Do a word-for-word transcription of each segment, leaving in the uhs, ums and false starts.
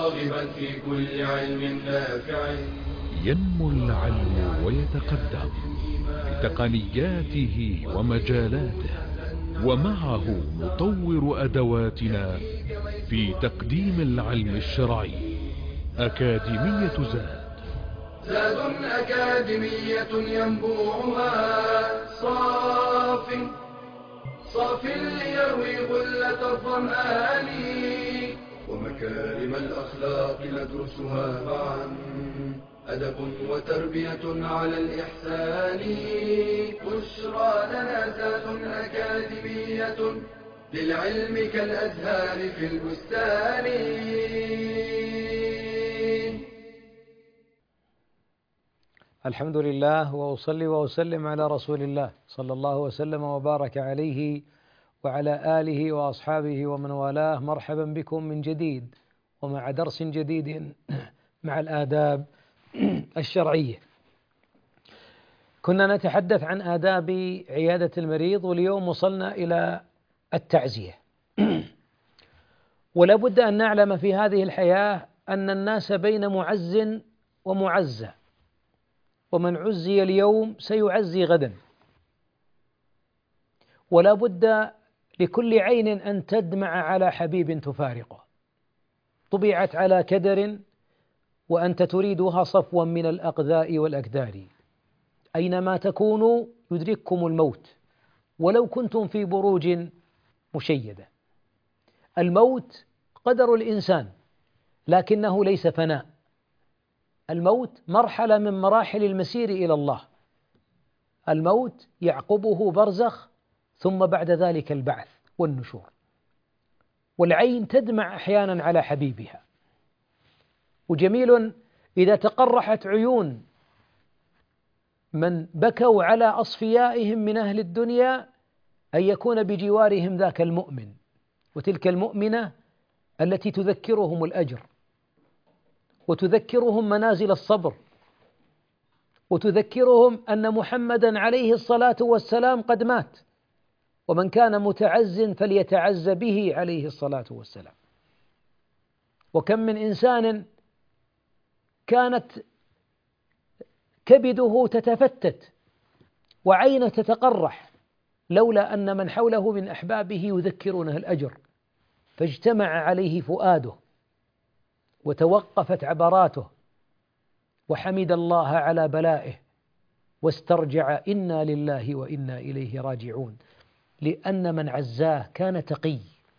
راغبا في كل علم نافع. ينمو العلم ويتقدم بتقنياته ومجالاته، ومعه نطور أدواتنا في تقديم العلم الشرعي. أكاديمية زاد زاد أكاديمية ينبوعها صاف صاف ليروي غلة الظمآن، ومكارم الأخلاق ندرسها معا، أدب وتربية على الإحسان. بشرى لنا زاد أكاديمية للعلم كالأزهار في البستان. الحمد لله، وأصلي وأسلم على رسول الله صلى الله وسلم وبارك عليه وعلى آله وأصحابه ومن والاه. مرحبا بكم من جديد ومع درس جديد مع الآداب الشرعية. كنا نتحدث عن آداب عيادة المريض، واليوم وصلنا إلى التعزية. ولا بد أن نعلم في هذه الحياة أن الناس بين معز ومعزى، ومن عزي اليوم سيعزي غدا، ولا بد لكل عين أن تدمع على حبيب تفارقه، طبعت على كدر وأنت تريدها صفوا من الأقذاء والأكدار. أينما تكونوا يدرككم الموت ولو كنتم في بروج مشيدة. الموت قدر الإنسان، لكنه ليس فناء. الموت مرحلة من مراحل المسير إلى الله. الموت يعقبه برزخ، ثم بعد ذلك البعث والنشور. والعين تدمع أحيانا على حبيبها، وجميل إذا تقرحت عيون من بكوا على أصفيائهم من أهل الدنيا أن يكون بجوارهم ذاك المؤمن وتلك المؤمنة التي تذكرهم الأجر، وتذكرهم منازل الصبر، وتذكرهم أن محمدا عليه الصلاة والسلام قد مات، ومن كان متعز فليتعز به عليه الصلاة والسلام. وكم من إنسان كانت كبده تتفتت وعينه تتقرح لولا أن من حوله من أحبابه يذكرونه الأجر، فاجتمع عليه فؤاده وتوقفت عبراته وحمد الله على بلائه واسترجع إنا لله وإنا إليه راجعون، لأن من عزاه كان تقي.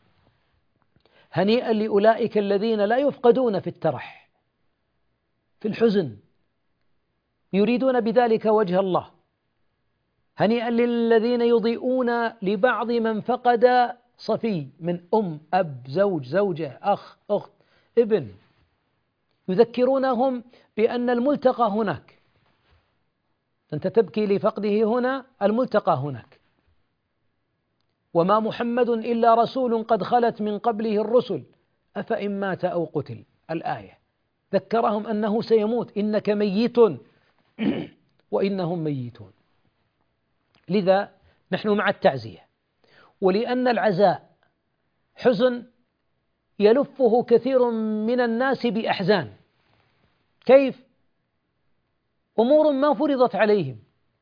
هنيئا لأولئك الذين لا يفقدون في الترح، في الحزن، يريدون بذلك وجه الله. هنيئا للذين يضيئون لبعض من فقد صفي من أم، أب، زوج، زوجة، أخ، أخت، ابن، يذكرونهم بأن الملتقى هناك. أنت تبكي لفقده هنا، الملتقى هناك. وما محمد إلا رسول قد خلت من قبله الرسل أفإن مات أو قتل. الآية ذكرهم أنه سيموت، إنك ميت وإنهم ميتون. لذا نحن مع التعزية، ولأن العزاء حزن يلفه كثير من الناس بأحزان. كيف؟ أمور ما فرضت عليهم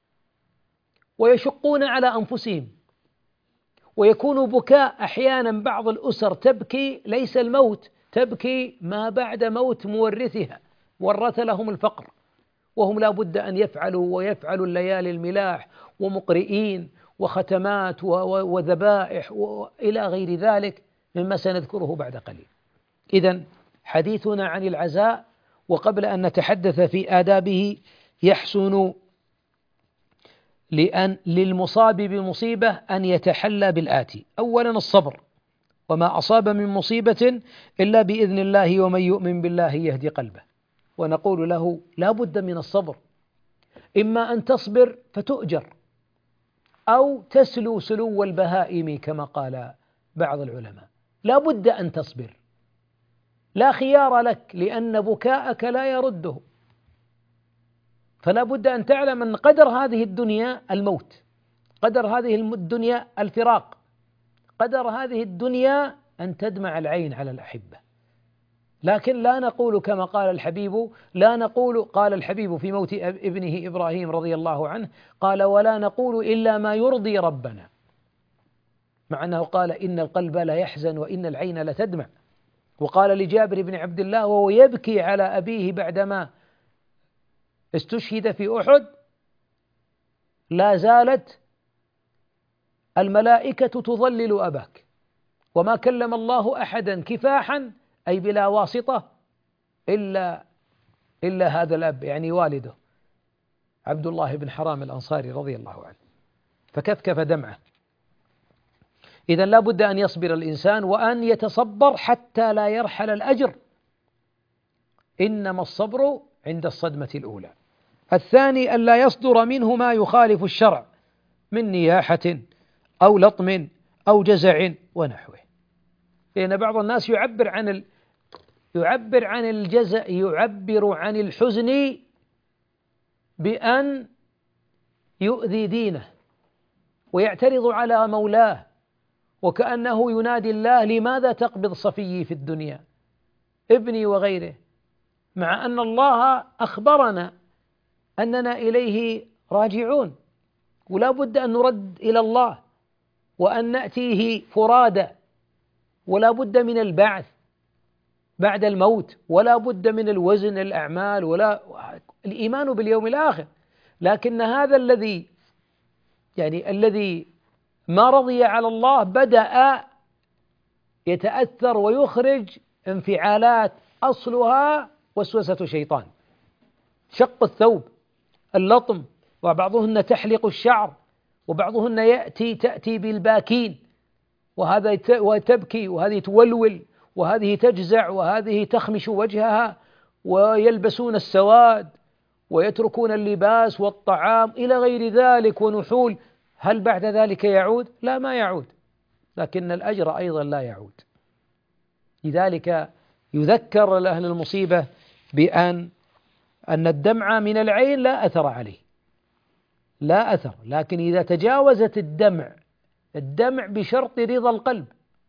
ويشقون على أنفسهم، ويكون بكاء أحيانا بعض الأسر تبكي ليس الموت، تبكي ما بعد موت مورثها، ورث لهم الفقر، وهم لا بد أن يفعلوا ويفعلوا الليالي الملاح ومقرئين وختمات وذبائح وإلى غير ذلك مما سنذكره بعد قليل. إذن حديثنا عن العزاء، وقبل أن نتحدث في آدابه يحسن لأن للمصاب بمصيبة أن يتحلى بالآتي: أولا الصبر، وما أصاب من مصيبة إلا بإذن الله ومن يؤمن بالله يهدي قلبه. ونقول له لا بد من الصبر، إما أن تصبر فتؤجر، أو تسلو سلو البهائم كما قال بعض العلماء. لا بد أن تصبر، لا خيار لك، لأن بكاءك لا يرده. فلا بد أن تعلم أن قدر هذه الدنيا الموت، قدر هذه الدنيا الفراق، قدر هذه الدنيا أن تدمع العين على الأحبة. لكن لا نقول كما قال الحبيب، لا نقول قال الحبيب في موت ابنه إبراهيم رضي الله عنه، قال: ولا نقول إلا ما يرضي ربنا، مع أنه قال: إن القلب لا يحزن وإن العين لتدمع. وقال لجابر بن عبد الله وهو يبكي على أبيه بعدما استشهد في أحد: لا زالت الملائكة تظلل أباك، وما كلم الله أحدا كفاحا أي بلا واسطة إلا إلا هذا الأب، يعني والده عبد الله بن حرام الأنصاري رضي الله عنه، فكفكف دمعه. إذن لا بد أن يصبر الإنسان وأن يتصبر حتى لا يرحل الأجر، إنما الصبر عند الصدمة الأولى. الثاني أن لا يصدر منه ما يخالف الشرع من نياحة أو لطم أو جزع ونحوه، لأن بعض الناس يعبر عن ال... يعبر عن الجزع، يعبر عن الحزن بأن يؤذي دينه ويعترض على مولاه، وكأنه ينادي الله: لماذا تقبض صفيي في الدنيا، ابني وغيره، مع أن الله أخبرنا أننا إليه راجعون، ولا بد أن نرد إلى الله وأن نأتيه فرادى، ولا بد من البعث بعد الموت، ولا بد من الوزن الأعمال، ولا الإيمان باليوم الآخر. لكن هذا الذي يعني الذي ما رضي على الله بدأ يتأثر ويخرج انفعالات أصلها وسوسة شيطان، شق الثوب، اللطم، وبعضهن تحلق الشعر، وبعضهن يأتي تأتي بالباكين، وهذا وتبكي، وهذه تولول، وهذه تجزع، وهذه تخمش وجهها، ويلبسون السواد ويتركون اللباس والطعام إلى غير ذلك ونحول. هل بعد ذلك يعود؟ لا، ما يعود، لكن الأجر أيضا لا يعود. لذلك يذكر أهل المصيبة بأن أن الدمع من العين لا أثر عليه، لا أثر، لكن إذا تجاوزت الدمع الدمع بشرط رضا القلب،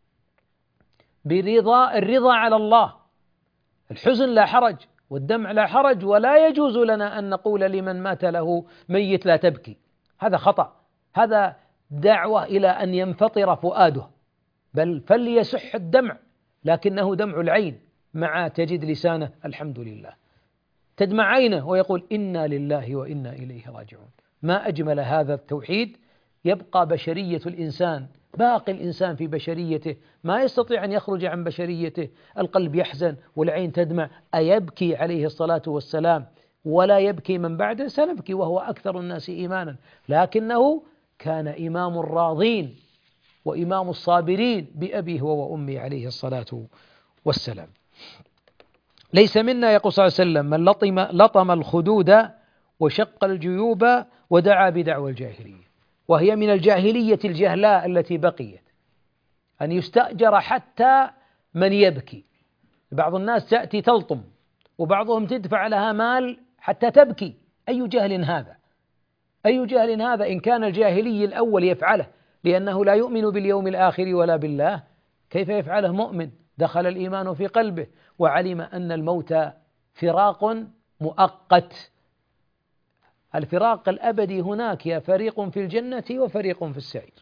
برضا الرضا على الله. الحزن لا حرج والدمع لا حرج، ولا يجوز لنا أن نقول لمن مات له ميت لا تبكي، هذا خطأ، هذا دعوة إلى أن ينفطر فؤاده، بل فليسح الدمع، لكنه دمع العين، مع تجد لسانه الحمد لله، تدمع عينه ويقول إنا لله وإنا إليه راجعون. ما أجمل هذا التوحيد. يبقى بشرية الإنسان، باقي الإنسان في بشريته، ما يستطيع أن يخرج عن بشريته. القلب يحزن والعين تدمع، أيبكي عليه الصلاة والسلام ولا يبكي من بعده؟ سنبكي وهو أكثر الناس إيمانا، لكنه كان إمام الراضين وإمام الصابرين بأبيه وأمي عليه الصلاة والسلام. ليس منا يقول صلى الله عليه وسلم من لطم, لطم الخدود وشق الجيوب ودعا بدعوى الجاهلية، وهي من الجاهلية الجهلاء التي بقيت، أن يستأجر حتى من يبكي. بعض الناس تأتي تلطم، وبعضهم تدفع لها مال حتى تبكي. أي جهل هذا؟ أي جهل هذا؟ إن كان الجاهلي الأول يفعله لأنه لا يؤمن باليوم الآخر ولا بالله، كيف يفعله مؤمن دخل الإيمان في قلبه وعلم أن الموت فراق مؤقت؟ الفراق الأبدي هناك، يا فريق في الجنة وفريق في السعير.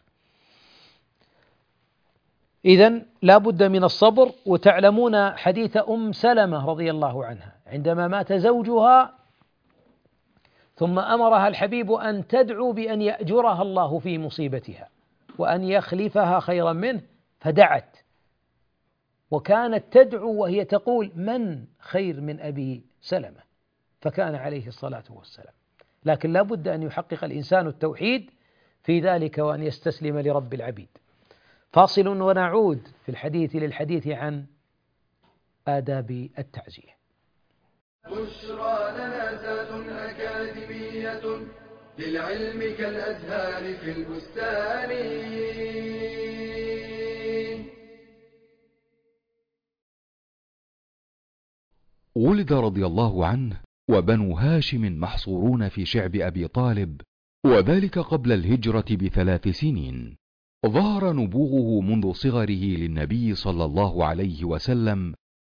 إذن لا بد من الصبر. وتعلمون حديث أم سلمة رضي الله عنها عندما مات زوجها ثم أمرها الحبيب أن تدعو بأن يأجرها الله في مصيبتها وأن يخلفها خيرا منه، فدعت، وكانت تدعو وهي تقول من خير من أبي سلمة، فكان عليه الصلاة والسلام. لكن لا بد أن يحقق الإنسان التوحيد في ذلك وأن يستسلم لرب العبيد. فاصل ونعود في الحديث للحديث عن آداب التعزية. بشرى لنا ذات أكاديمية للعلم كالأزهار في البستان. ولد رضي الله عنه وبنو هاشم محصورون في شعب أبي طالب، وذلك قبل الهجرة بثلاث سنين. ظهر نبوغه منذ صغره للنبي صلى الله عليه وسلم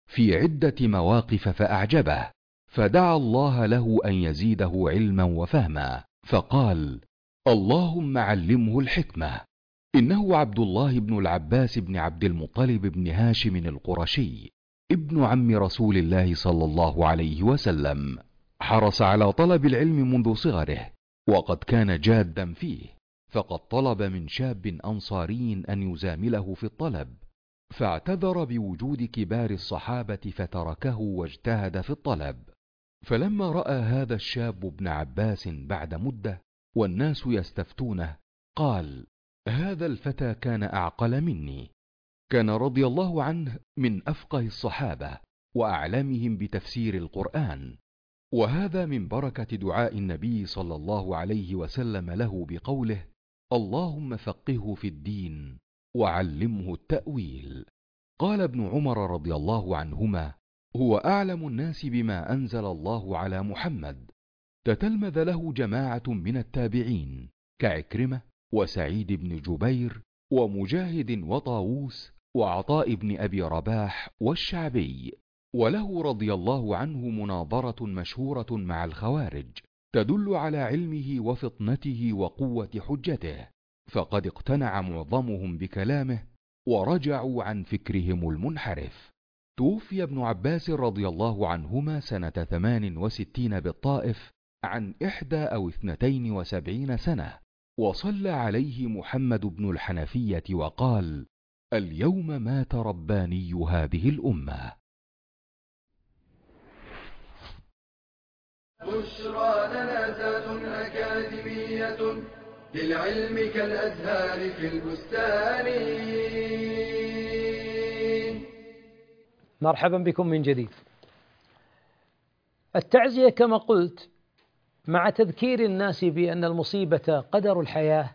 في عدة مواقف فأعجبه، فدعا الله له أن يزيده علما وفهما، فقال: اللهم علمه الحكمة. إنه عبد الله بن العباس بن عبد المطلب بن هاشم القرشي، ابن عم رسول الله صلى الله عليه وسلم. حرص على طلب العلم منذ صغره، وقد كان جادا فيه، فقد طلب من شاب أنصاري أن يزامله في الطلب، فاعتذر بوجود كبار الصحابة فتركه واجتهد في الطلب. فلما رأى هذا الشاب ابن عباس بعد مدة والناس يستفتونه، قال: هذا الفتى كان أعقل مني. كان رضي الله عنه من أفقه الصحابة وأعلمهم بتفسير القرآن، وهذا من بركة دعاء النبي صلى الله عليه وسلم له بقوله: اللهم فقهه في الدين وعلمه التأويل. قال ابن عمر رضي الله عنهما: هو أعلم الناس بما أنزل الله على محمد. تتلمذ له جماعة من التابعين كعكرمة وسعيد بن جبير ومجاهد وطاووس وعطاء بن أبي رباح والشعبي. وله رضي الله عنه مناظرة مشهورة مع الخوارج تدل على علمه وفطنته وقوة حجته، فقد اقتنع معظمهم بكلامه ورجعوا عن فكرهم المنحرف. توفي ابن عباس رضي الله عنهما سنة ثمان وستين بالطائف عن إحدى أو اثنتين وسبعين سنة، وصلى عليه محمد بن الحنفية وقال: اليوم مات رباني هذه الأمة. بشرى لنا ذات أكاديمية للعلم كالأزهار في البستان. مرحبا بكم من جديد. التعزية كما قلت مع تذكير الناس بأن المصيبة قدر الحياة،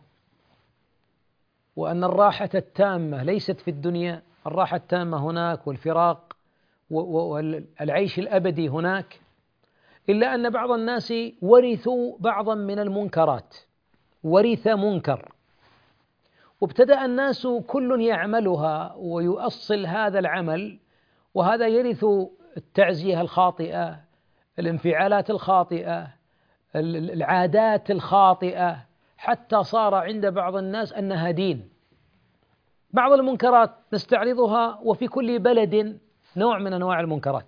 وأن الراحة التامة ليست في الدنيا، الراحة التامة هناك والفراق والعيش الأبدي هناك، إلا أن بعض الناس ورثوا بعضا من المنكرات، ورث منكر، وابتدأ الناس كل يعملها ويؤصل هذا العمل، وهذا يرث التعزية الخاطئة، الانفعالات الخاطئة، العادات الخاطئة، حتى صار عند بعض الناس أنها دين. بعض المنكرات نستعرضها، وفي كل بلد نوع من أنواع المنكرات.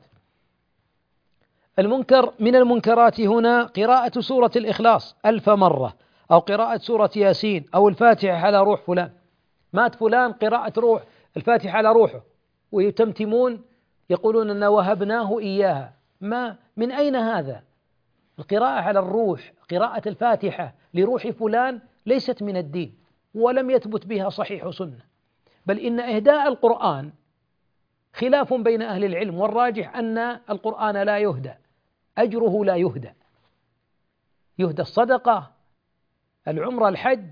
المنكر من المنكرات هنا قراءة سورة الإخلاص ألف مرة، أو قراءة سورة ياسين، أو الفاتحة على روح فلان. مات فلان، قراءة روح الفاتحة على روحه، ويتمتمون يقولون أن وهبناه إياها. ما من أين هذا؟ القراءة على الروح، قراءة الفاتحة لروح فلان ليست من الدين، ولم يثبت بها صحيح سنة، بل إن إهداء القرآن خلاف بين أهل العلم، والراجح أن القرآن لا يهدى، أجره لا يهدى. يهدى الصدقة، العمرة، الحج،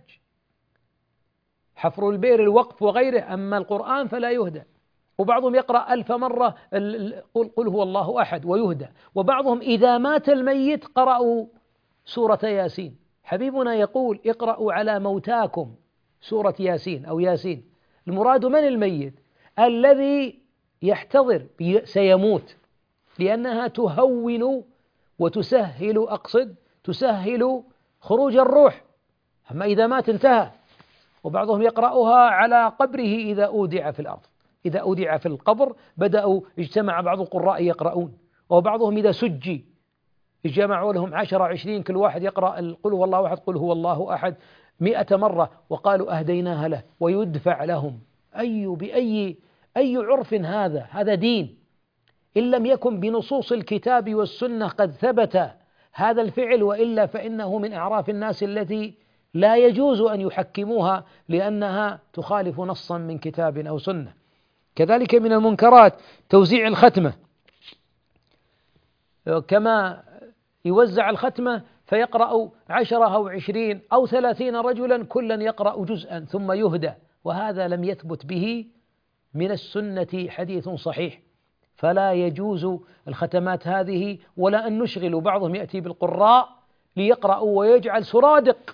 حفر البئر، الوقف وغيره، أما القرآن فلا يهدى. وبعضهم يقرأ ألف مرة قل هو الله أحد ويهدى، وبعضهم إذا مات الميت قرأوا سورة ياسين. حبيبنا يقول: اقرأوا على موتاكم سورة ياسين أو ياسين. المراد من الميت؟ الذي يحتضر سيموت، لأنها تهون وتسهل، أقصد تسهل خروج الروح. أما إذا مات انتهى. وبعضهم يقرأها على قبره إذا أودع في الأرض، إذا أودع في القبر بدأوا اجتمع بعض القراء يقرؤون، وبعضهم إذا سجي اجتمعوا لهم عشرة عشرين، كل واحد يقرأ قل هو الله أحد قل هو الله أحد مئة مرة، وقالوا أهديناها له، ويدفع لهم. أي بأي أي عرف هذا؟ هذا دين. إن لم يكن بنصوص الكتاب والسنة قد ثبت هذا الفعل، وإلا فإنه من أعراف الناس التي لا يجوز أن يحكموها، لأنها تخالف نصا من كتاب أو سنة. كذلك من المنكرات توزيع الختمة، كما يوزع الختمة فيقرأ عشرة أو عشرين أو ثلاثين رجلا كلا يقرأ جزءا ثم يهدى، وهذا لم يثبت به من السنة حديث صحيح، فلا يجوز الختمات هذه، ولا أن نشغل. بعضهم يأتي بالقراء ليقرأوا ويجعل سرادق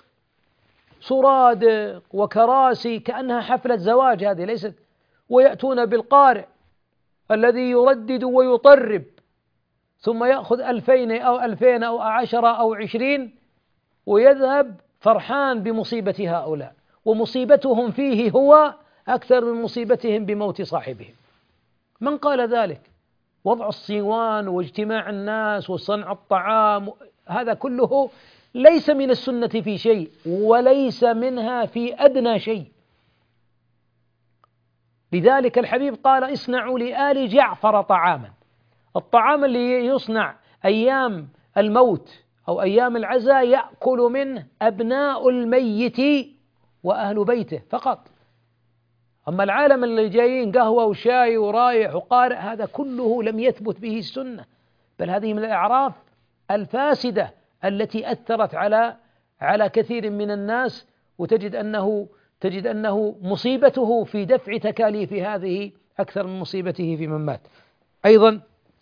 سرادق وكراسي كأنها حفلة زواج، هذه ليست، ويأتون بالقارئ الذي يردد ويطرب ثم يأخذ ألفين أو ألفين أو عشرة أو عشرين ويذهب فرحان بمصيبة هؤلاء، ومصيبتهم فيه هو أكثر من مصيبتهم بموت صاحبهم. من قال ذلك؟ وضع الصيوان واجتماع الناس وصنع الطعام هذا كله ليس من السنة في شيء، وليس منها في أدنى شيء. لذلك الحبيب قال: اصنعوا لآل جعفر طعاما. الطعام اللي يصنع أيام الموت أو أيام العزاء يأكل منه أبناء الميت وأهل بيته فقط. أما العالم اللي جايين قهوة وشاي ورايح وقارئ هذا كله لم يثبت به السنة، بل هذه من الأعراف الفاسدة التي أثرت على على كثير من الناس، وتجد أنه تجد أنه مصيبته في دفع تكاليف هذه أكثر من مصيبته في من مات. أيضا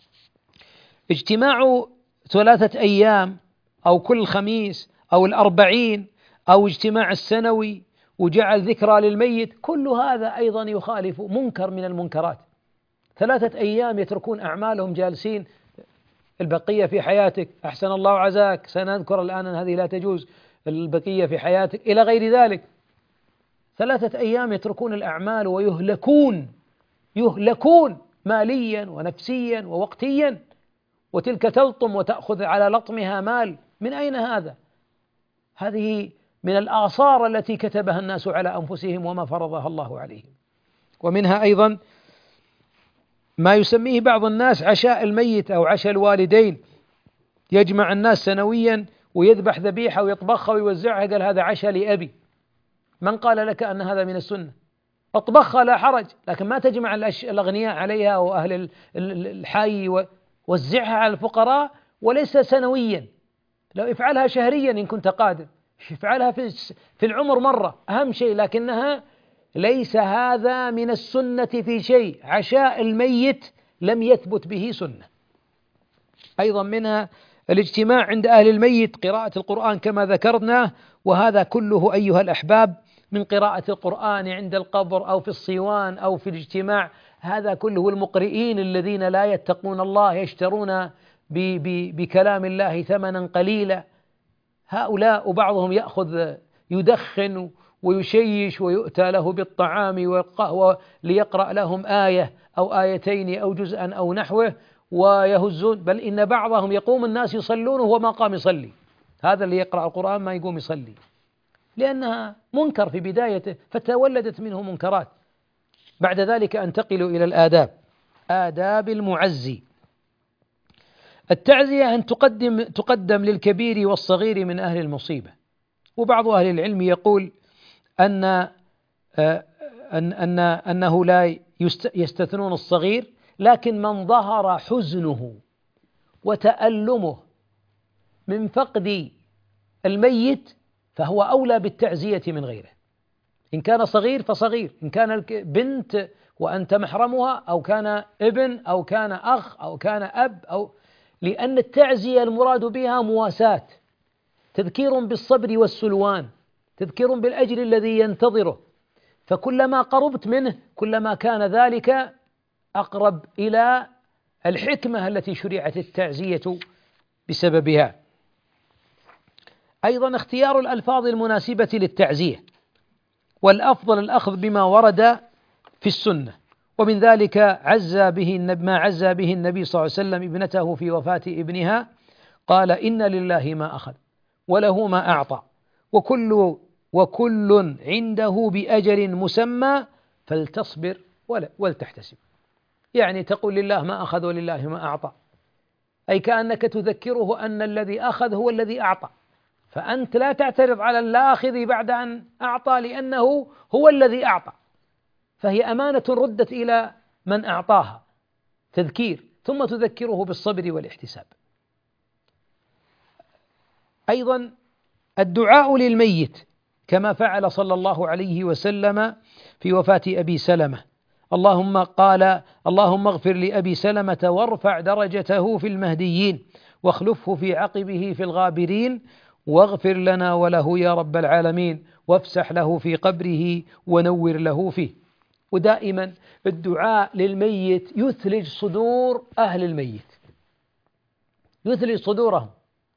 اجتماع ثلاثة أيام أو كل خميس أو الأربعين أو اجتماع السنوي وجعل ذكرى للميت، كل هذا أيضا يخالف منكر من المنكرات. ثلاثة أيام يتركون أعمالهم جالسين، البقية في حياتك، أحسن الله عزاك، سنذكر الآن أن هذه لا تجوز، البقية في حياتك إلى غير ذلك. ثلاثة أيام يتركون الأعمال ويهلكون يهلكون ماليا ونفسيا ووقتيا، وتلك تلطم وتأخذ على لطمها مال. من أين هذا؟ هذه من الآثار التي كتبها الناس على أنفسهم وما فرضها الله عليهم. ومنها أيضا ما يسميه بعض الناس عشاء الميت أو عشاء الوالدين، يجمع الناس سنويا ويذبح ذبيحة ويطبخها ويوزعها، قال هذا عشاء لأبي. من قال لك أن هذا من السنة؟ اطبخها لا حرج، لكن ما تجمع الأغنياء عليها وأهل الحي ووزعها على الفقراء، وليس سنويا. لو افعلها شهريا إن كنت قادر، افعلها في العمر مرة أهم شيء، لكنها ليس هذا من السنة في شيء. عشاء الميت لم يثبت به سنة. أيضا منها الاجتماع عند أهل الميت، قراءة القرآن كما ذكرنا، وهذا كله أيها الأحباب من قراءة القرآن عند القبر أو في الصيوان أو في الاجتماع، هذا كله المقرئين الذين لا يتقون الله يشترون بكلام الله ثمنا قليلا، هؤلاء وبعضهم يأخذ يدخن ويشيش ويؤتى له بالطعام والقهوة ليقرأ لهم آية أو آيتين أو جزءا أو نحوه ويهزون، بل إن بعضهم يقوم الناس يصلون وهو ما قام يصلي. هذا اللي يقرأ القرآن ما يقوم يصلي، لأنها منكر في بدايته فتولدت منه منكرات. بعد ذلك أنتقل إلى الآداب. آداب المعزي. التعزية أن تقدم تقدم للكبير والصغير من أهل المصيبة. وبعض أهل العلم يقول أن أن أن أنه لا يستثنون الصغير، لكن من ظهر حزنه وتألمه من فقد الميت فهو أولى بالتعزية من غيره. إن كان صغير فصغير، إن كان بنت وأنت محرمها، أو كان ابن أو كان أخ أو كان أب، أو لأن التعزية المراد بها مواساة، تذكير بالصبر والسلوان، تذكير بالأجر الذي ينتظره، فكلما قربت منه كلما كان ذلك أقرب إلى الحكمة التي شرعت التعزية بسببها. أيضا اختيار الألفاظ المناسبة للتعزية، والأفضل الأخذ بما ورد في السنة، ومن ذلك عزى به ما عزى به النبي صلى الله عليه وسلم ابنته في وفاة ابنها، قال: إن لله ما أخذ وله ما أعطى وكل وكل عنده بأجل مسمى فلتصبر ولتحتسب. يعني تقول لله ما أخذ ولله ما أعطى، أي كأنك تذكره أن الذي أخذ هو الذي أعطى، فأنت لا تعترض على الآخذ بعد أن أعطى لأنه هو الذي أعطى، فهي أمانة ردت إلى من أعطاها، تذكير، ثم تذكره بالصبر والاحتساب. أيضا الدعاء للميت كما فعل صلى الله عليه وسلم في وفاة أبي سلمة. اللهم قال: اللهم اغفر لأبي سلمة وارفع درجته في المهديين واخلفه في عقبه في الغابرين واغفر لنا وله يا رب العالمين وافسح له في قبره ونور له فيه. ودائما الدعاء للميت يثلج صدور أهل الميت، يثلج صدورهم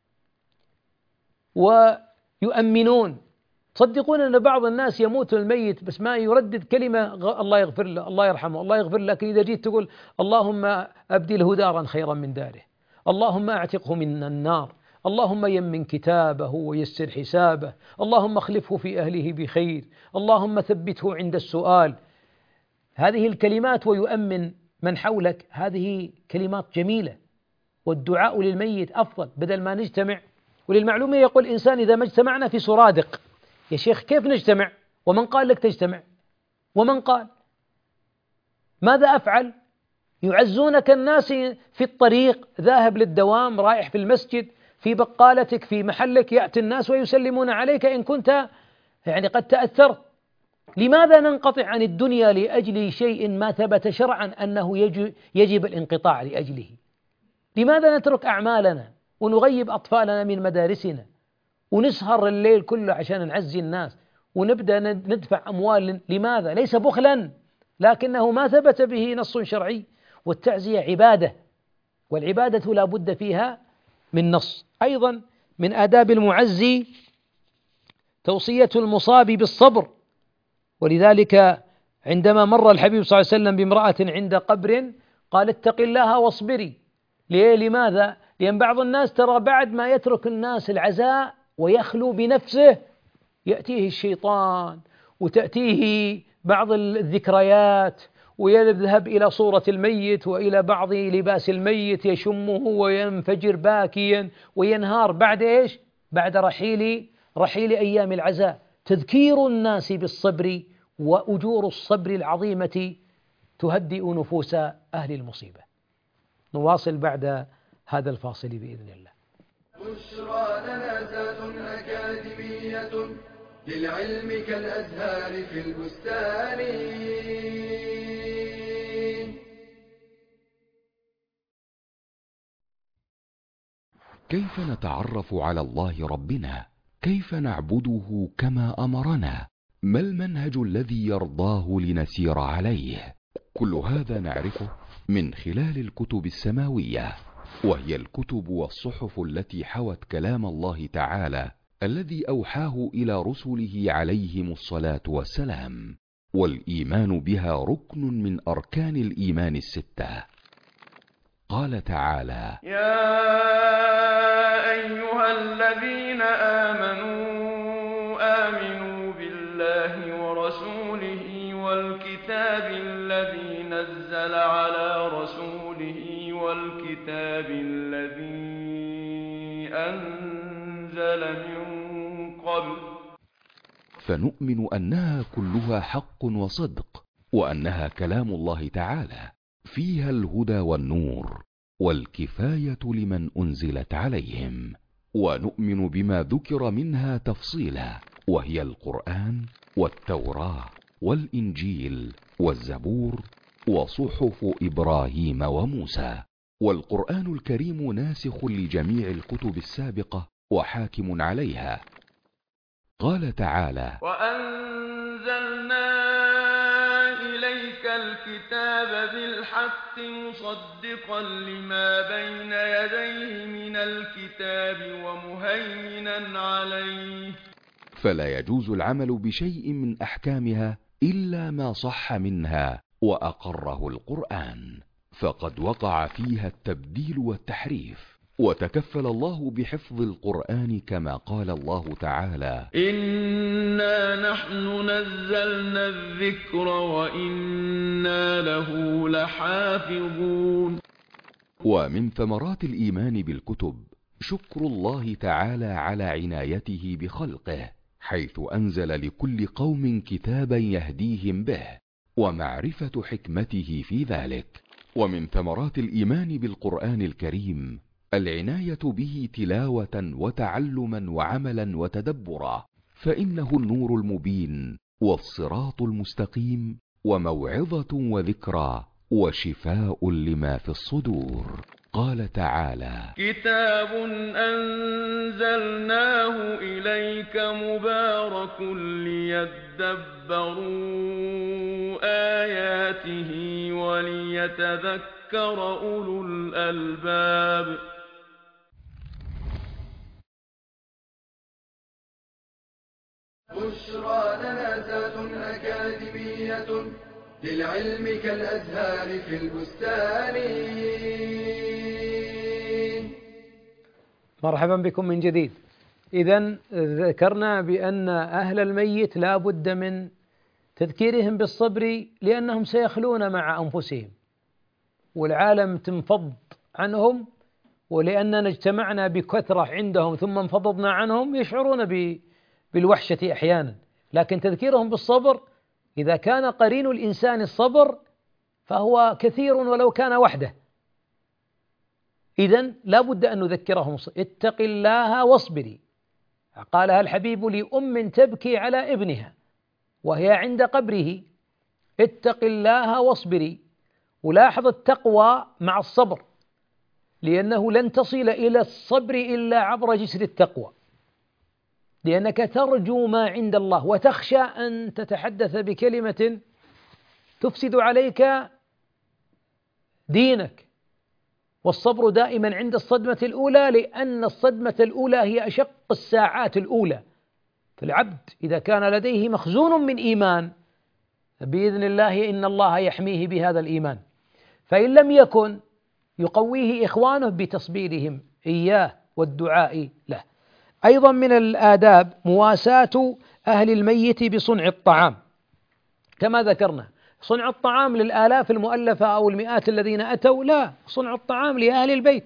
ويؤمنون. تصدقون أن بعض الناس يموت الميت بس ما يردد كلمة الله يغفر له، الله يرحمه، الله يغفر له، لكن إذا جيت تقول اللهم أبدله دارا خيرا من داره، اللهم أعتقه من النار، اللهم يمن كتابه ويسر حسابه، اللهم اخلفه في أهله بخير، اللهم ثبته عند السؤال، هذه الكلمات ويؤمن من حولك، هذه كلمات جميلة. والدعاء للميت أفضل بدل ما نجتمع. وللمعلومة يقول الإنسان إذا ما اجتمعنا في سرادق، يا شيخ كيف نجتمع؟ ومن قال لك تجتمع؟ ومن قال؟ ماذا أفعل؟ يعزونك الناس في الطريق، ذاهب للدوام، رايح في المسجد، في بقالتك، في محلك، يأتي الناس ويسلمون عليك إن كنت يعني قد تأثرت. لماذا ننقطع عن الدنيا لأجل شيء ما ثبت شرعا أنه يجب الانقطاع لأجله؟ لماذا نترك أعمالنا ونغيب أطفالنا من مدارسنا ونسهر الليل كله عشان نعزي الناس ونبدأ ندفع أموال؟ لماذا؟ ليس بخلا، لكنه ما ثبت به نص شرعي. والتعزية عبادة، والعبادة لا بد فيها من نص. أيضا من آداب المعزي توصية المصاب بالصبر، ولذلك عندما مر الحبيب صلى الله عليه وسلم بامرأة عند قبر قال اتق الله واصبري. ليه؟ لماذا؟ لأن بعض الناس ترى بعد ما يترك الناس العزاء ويخلو بنفسه يأتيه الشيطان وتأتيه بعض الذكريات ويذهب إلى صورة الميت وإلى بعض لباس الميت يشمه وينفجر باكيا وينهار بعد إيش؟ بعد رحيل رحيل أيام العزاء. تذكير الناس بالصبر وأجور الصبر العظيمة تهدئ نفوس أهل المصيبة. نواصل بعد هذا الفاصل بإذن الله. بشرى لنا ذات أكاديمية للعلم كالأزهار في البستان. كيف نتعرف على الله ربنا؟ كيف نعبده كما أمرنا؟ ما المنهج الذي يرضاه لنسير عليه؟ كل هذا نعرفه من خلال الكتب السماوية، وهي الكتب والصحف التي حوت كلام الله تعالى الذي أوحاه إلى رسله عليهم الصلاة والسلام. والإيمان بها ركن من أركان الإيمان الستة. قال تعالى: يا أيها الذين آمنوا آمنوا بالله ورسوله والكتاب الذي نزل على رسوله والكتاب الذي أنزل من قبل. فنؤمن أنها كلها حق وصدق، وأنها كلام الله تعالى فيها الهدى والنور والكفاية لمن أنزلت عليهم. ونؤمن بما ذكر منها تفصيلا، وهي القرآن والتوراة والإنجيل والزبور وصحف إبراهيم وموسى. والقرآن الكريم ناسخ لجميع الكتب السابقة وحاكم عليها. قال تعالى: وأنزلنا إليك الكتاب بالحق مصدقا لما بين يديه من الكتاب ومهيمنا عليه. فلا يجوز العمل بشيء من أحكامها إلا ما صح منها وأقره القرآن، فقد وقع فيها التبديل والتحريف. وتكفل الله بحفظ القرآن كما قال الله تعالى: إنا نحن نزلنا الذكر وإنا له لحافظون. ومن ثمرات الإيمان بالكتب شكر الله تعالى على عنايته بخلقه، حيث أنزل لكل قوم كتابا يهديهم به، ومعرفة حكمته في ذلك. ومن ثمرات الإيمان بالقرآن الكريم العناية به تلاوة وتعلما وعملا وتدبرا، فإنه النور المبين والصراط المستقيم وموعظة وذكرى وشفاء لما في الصدور. قال تعالى: كتاب أنزلناه إليك مبارك ليدبروا آياته وليتذكر أولو الألباب. بشرى لنا ذات أكاديمية للعلم كالأزهار في البستان. مرحبا بكم من جديد. إذن ذكرنا بأن أهل الميت لا بد من تذكيرهم بالصبر لأنهم سيخلون مع أنفسهم والعالم تنفض عنهم، ولأننا اجتمعنا بكثرة عندهم ثم انفضضنا عنهم يشعرون بالوحشة أحيانا. لكن تذكيرهم بالصبر إذا كان قرين الإنسان الصبر فهو كثير ولو كان وحده. إذن لا بد أن نذكرهم: اتق الله واصبري. قالها الحبيب لأم تبكي على ابنها وهي عند قبره: اتق الله واصبري. ولاحظ التقوى مع الصبر، لأنه لن تصل إلى الصبر إلا عبر جسر التقوى، لأنك ترجو ما عند الله وتخشى أن تتحدث بكلمة تفسد عليك دينك. والصبر دائما عند الصدمة الأولى، لأن الصدمة الأولى هي أشق الساعات الأولى. فالعبد إذا كان لديه مخزون من إيمان بإذن الله إن الله يحميه بهذا الإيمان، فإن لم يكن يقويه إخوانه بتصبيرهم إياه والدعاء له. أيضا من الآداب مواساة أهل الميت بصنع الطعام، كما ذكرنا. صنع الطعام للآلاف المؤلفة أو المئات الذين أتوا، لا، صنع الطعام لأهل البيت،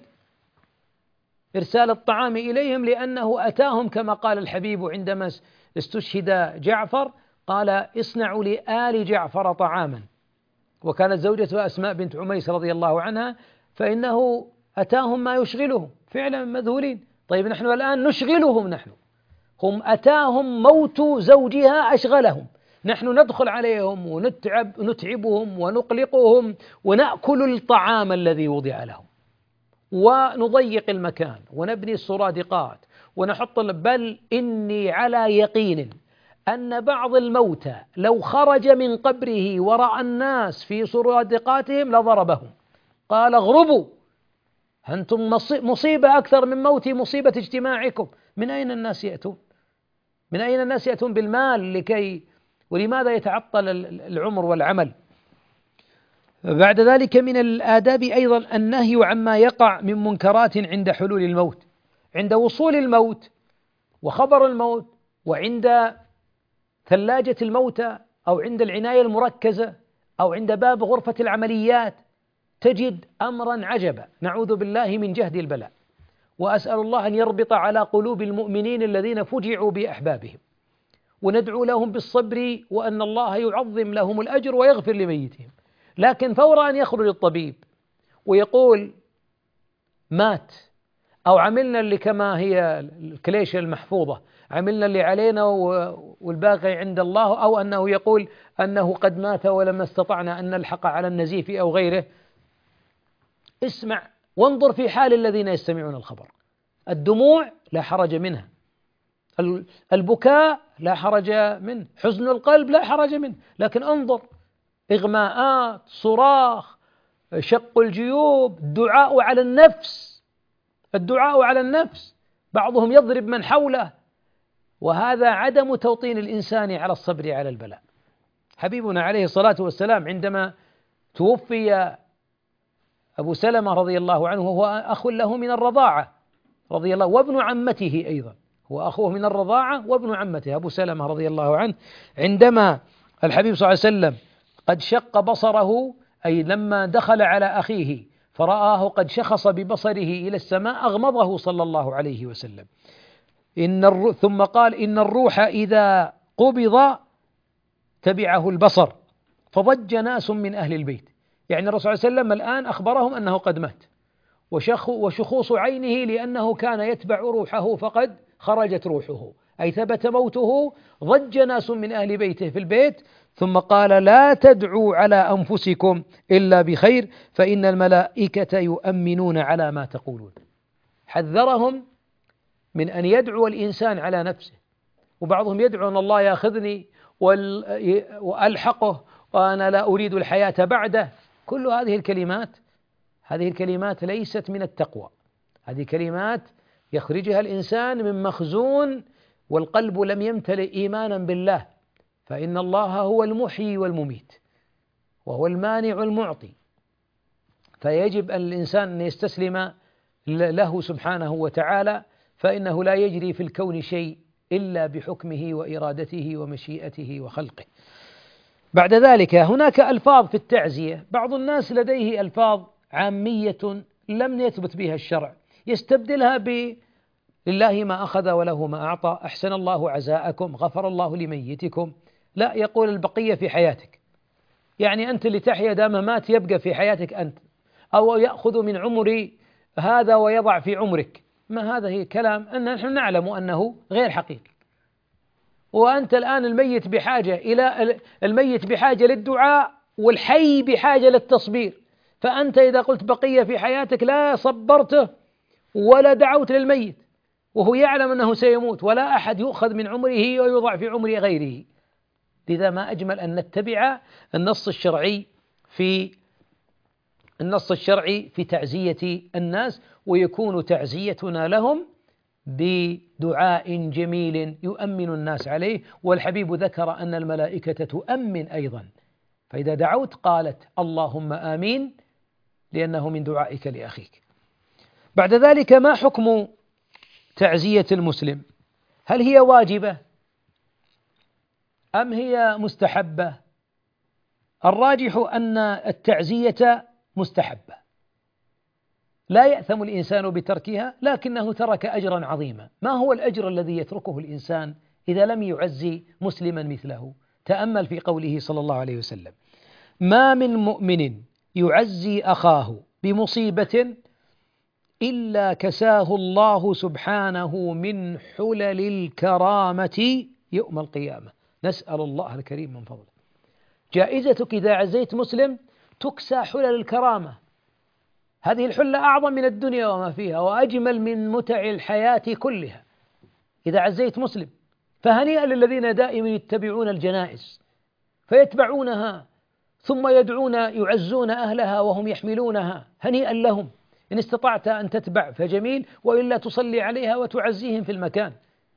إرسال الطعام إليهم، لأنه أتاهم كما قال الحبيب عندما استشهد جعفر، قال: اصنعوا لآل جعفر طعاما. وكانت زوجته أسماء بنت عميس رضي الله عنها، فإنه أتاهم ما يشغلهم، فعلا مذهولين. طيب نحن الآن نشغلهم، نحن هم أتاهم موت زوجها أشغلهم، نحن ندخل عليهم ونتعب نتعبهم ونقلقهم ونأكل الطعام الذي وضع لهم ونضيق المكان ونبني السرادقات ونحط. بل إني على يقين أن بعض الموتى لو خرج من قبره ورأى الناس في سرادقاتهم لضربهم، قال: اغربوا، أنتم مصيبة أكثر من موتي، مصيبة اجتماعكم. من أين الناس يأتون؟ من أين الناس يأتون بالمال لكي ولماذا يتعطل العمر والعمل؟ بعد ذلك من الآداب أيضا النهي عما يقع من منكرات عند حلول الموت، عند وصول الموت وخبر الموت، وعند ثلاجة الموتى، أو عند العناية المركزة، أو عند باب غرفة العمليات، تجد أمرا عجبا، نعوذ بالله من جهد البلاء. وأسأل الله أن يربط على قلوب المؤمنين الذين فجعوا بأحبابهم، وندعو لهم بالصبر وأن الله يعظم لهم الأجر ويغفر لميتهم. لكن فور أن يخرج الطبيب ويقول مات، أو عملنا اللي كما هي الكليشة المحفوظة، عملنا اللي علينا والباقي عند الله، أو أنه يقول أنه قد مات ولم استطعنا أن نلحق على النزيف أو غيره. اسمع وانظر في حال الذين يستمعون الخبر. الدموع لا حرج منها، البكاء لا حرج منه، حزن القلب لا حرج منه، لكن انظر: إغماءات، صراخ، شق الجيوب، الدعاء على النفس، الدعاء على النفس، بعضهم يضرب من حوله. وهذا عدم توطين الإنسان على الصبر على البلاء. حبيبنا عليه الصلاة والسلام عندما توفي أبو سلمة رضي الله عنه، وهو أخ له من الرضاعة رضي الله، وابن عمته أيضا، هو أخوه من الرضاعة وابن عمته أبو سلمة رضي الله عنه، عندما الحبيب صلى الله عليه وسلم قد شق بصره، أي لما دخل على أخيه فرآه قد شخص ببصره إلى السماء، أغمضه صلى الله عليه وسلم. إن الر... ثم قال: إن الروح إذا قبض تبعه البصر، فضج ناس من أهل البيت. يعني الرسول صلى الله عليه وسلم الآن أخبرهم أنه قد مات، وشخ... وشخوص عينه لأنه كان يتبع روحه فقد خرجت روحه، أي ثبت موته. ضج ناس من أهل بيته في البيت، ثم قال لا تدعوا على أنفسكم إلا بخير فإن الملائكة يؤمنون على ما تقولون. حذرهم من أن يدعو الإنسان على نفسه، وبعضهم يدعو أن الله يأخذني وألحقه وأنا لا أريد الحياة بعده. كل هذه الكلمات هذه الكلمات ليست من التقوى، هذه كلمات يخرجها الإنسان من مخزون والقلب لم يمتلئ إيمانا بالله، فإن الله هو المحيي والمميت وهو المانع المعطي، فيجب أن الإنسان أن يستسلم له سبحانه وتعالى، فإنه لا يجري في الكون شيء إلا بحكمه وإرادته ومشيئته وخلقه. بعد ذلك هناك ألفاظ في التعزية، بعض الناس لديه ألفاظ عامية لم يثبت بها الشرع، يستبدلها ب لله ما أخذ وله ما أعطى، أحسن الله عزاءكم، غفر الله لميتكم. لا، يقول البقية في حياتك، يعني أنت اللي تحيا دام مات يبقى في حياتك أنت، أو يأخذ من عمري هذا ويضع في عمرك. ما هذا هي كلام أن نحن نعلم أنه غير حقيقي، وأنت الآن الميت بحاجة إلى الميت بحاجة للدعاء والحي بحاجة للتصبير، فأنت إذا قلت بقية في حياتك لا صبرته ولا دعوت للميت وهو يعلم أنه سيموت، ولا أحد يؤخذ من عمره ويوضع في عمر غيره. لذا ما أجمل أن نتبع النص الشرعي في النص الشرعي في تعزية الناس، ويكون تعزيتنا لهم بدعاء جميل يؤمن الناس عليه. والحبيب ذكر أن الملائكة تؤمن أيضا، فإذا دعوت قالت اللهم آمين لأنه من دعائك لأخيك. بعد ذلك ما حكم تعزية المسلم؟ هل هي واجبة أم هي مستحبة؟ الراجح أن التعزية مستحبة، لا يأثم الإنسان بتركها، لكنه ترك أجرا عظيما. ما هو الأجر الذي يتركه الإنسان إذا لم يعزي مسلما مثله؟ تأمل في قوله صلى الله عليه وسلم: ما من مؤمن يعزي أخاه بمصيبة إلا كساه الله سبحانه من حلل الكرامة يوم القيامة. نسأل الله الكريم من فضله. جائزتك إذا عزيت مسلم تكسى حلل الكرامة، هذه الحلة أعظم من الدنيا وما فيها وأجمل من متع الحياة كلها إذا عزيت مسلم. فهنيئا للذين دائما يتبعون الجنائز فيتبعونها ثم يدعون يعزون أهلها وهم يحملونها، هنيئا لهم. إن استطعت أن تتبع فجميل، وإلا تصلي عليها وتعزيهم في المكان.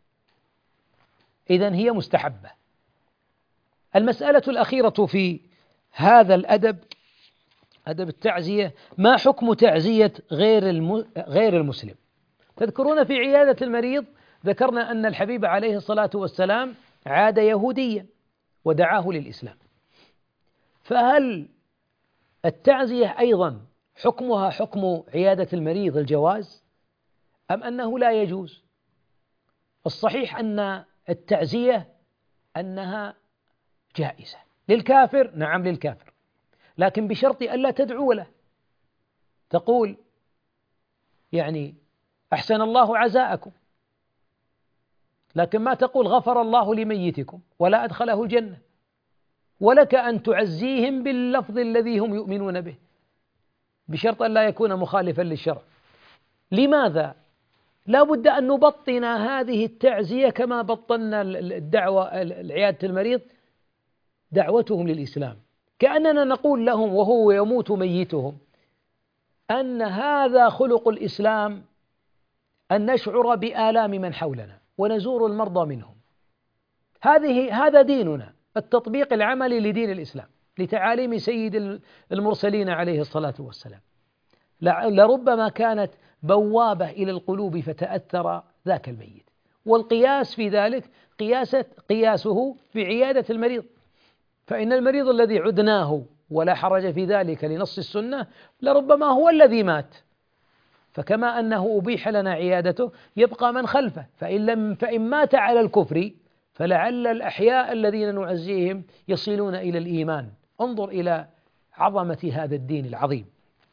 إذن هي مستحبة. المسألة الأخيرة في هذا الأدب، أدب التعزية، ما حكم تعزية غير الم... غير المسلم؟ تذكرون في عيادة المريض ذكرنا أن الحبيب عليه الصلاة والسلام عاد يهوديا ودعاه للإسلام، فهل التعزية أيضا حكمها حكم عيادة المريض الجواز أم أنه لا يجوز؟ الصحيح أن التعزية أنها جائزة للكافر، نعم للكافر، لكن بشرط ألا تدعو له. تقول يعني أحسن الله عزاءكم، لكن ما تقول غفر الله لميتكم ولا أدخله الجنة، ولك أن تعزيهم باللفظ الذي هم يؤمنون به بشرط أن لا يكون مخالفا للشرع. لماذا؟ لا بد أن نبطن هذه التعزية كما بطلنا الدعوة العيادة المريض دعوتهم للإسلام، كأننا نقول لهم وهو يموت ميتهم أن هذا خلق الإسلام، أن نشعر بآلام من حولنا ونزور المرضى منهم. هذه هذا ديننا، التطبيق العملي لدين الإسلام لتعاليم سيد المرسلين عليه الصلاة والسلام. لربما كانت بوابة إلى القلوب فتأثر ذاك الميت. والقياس في ذلك قياسة قياسه بعيادة المريض، فإن المريض الذي عدناه ولا حرج في ذلك لنص السنة لربما هو الذي مات، فكما أنه أبيح لنا عيادته يبقى من خلفه، فإن لم فإن مات على الكفر فلعل الأحياء الذين نعزيهم يصلون إلى الإيمان. انظر إلى عظمة هذا الدين العظيم.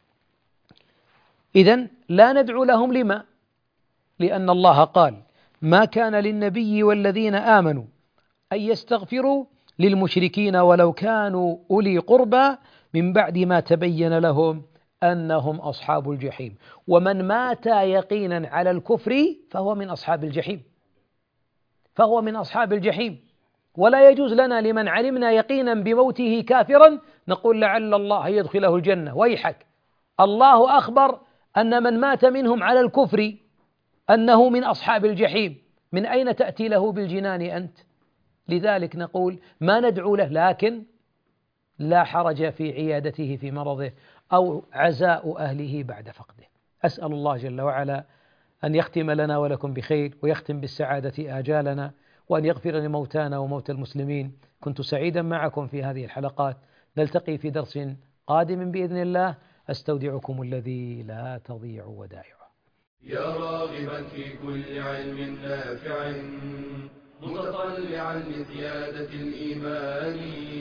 إذن لا ندعو لهم، لما؟ لأن الله قال: ما كان للنبي والذين آمنوا أن يستغفروا للمشركين ولو كانوا أولي قربى من بعد ما تبين لهم أنهم أصحاب الجحيم. ومن مات يقينا على الكفر فهو من أصحاب الجحيم، فهو من أصحاب الجحيم. ولا يجوز لنا لمن علمنا يقينا بموته كافرا نقول لعل الله يدخله الجنة. ويحك، الله أخبر أن من مات منهم على الكفر أنه من أصحاب الجحيم، من أين تأتي له بالجنان أنت؟ لذلك نقول ما ندعو له، لكن لا حرج في عيادته في مرضه أو عزاء أهله بعد فقده. أسأل الله جل وعلا أن يختم لنا ولكم بخير، ويختم بالسعادة آجالنا، وأن يغفر لموتانا وموتى المسلمين. كنت سعيدا معكم في هذه الحلقات، نلتقي في درس قادم بإذن الله. أستودعكم الذي لا تضيع ودائعه. يا راغبا في كل علم نافع متطلعا لزيادة الإيمان،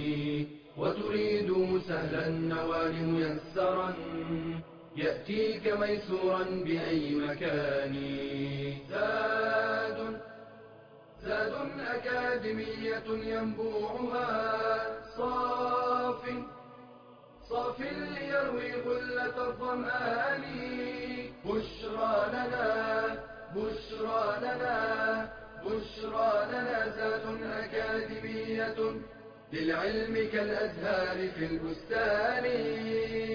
وتريد سهلا النوال ميسرا يأتيك ميسورا بأي مكان. زاد زاد أكاديمية ينبوعها صاف صاف ليروي غلة الظمآن. بشرى لنا بشرى لنا بشرى لنا زاد أكاديمية للعلم كالأزهار في البستان.